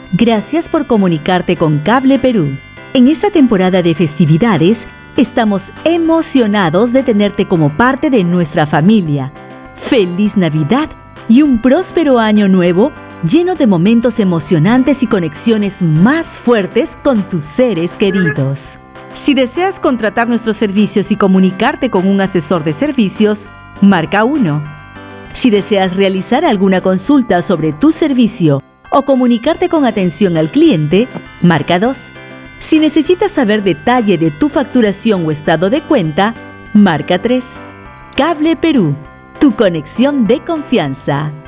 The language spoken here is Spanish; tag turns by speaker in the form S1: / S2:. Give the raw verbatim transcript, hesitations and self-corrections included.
S1: Gracias por comunicarte con Cable Perú. En esta temporada de festividades, estamos emocionados de tenerte como parte de nuestra familia. ¡Feliz Navidad y un próspero año nuevo lleno de momentos emocionantes y conexiones más fuertes con tus seres queridos! Si deseas contratar nuestros servicios y comunicarte con un asesor de servicios, marca uno. Si deseas realizar alguna consulta sobre tu servicio o comunicarte con atención al cliente, marca dos. Si necesitas saber detalle de tu facturación o estado de cuenta, marca tres. Cable Perú, tu conexión de confianza.